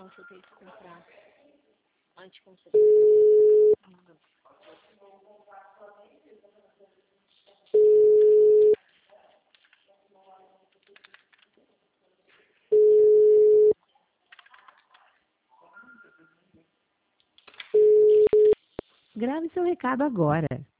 que eu tenho que comprar anticoncepcional. Grave seu recado agora.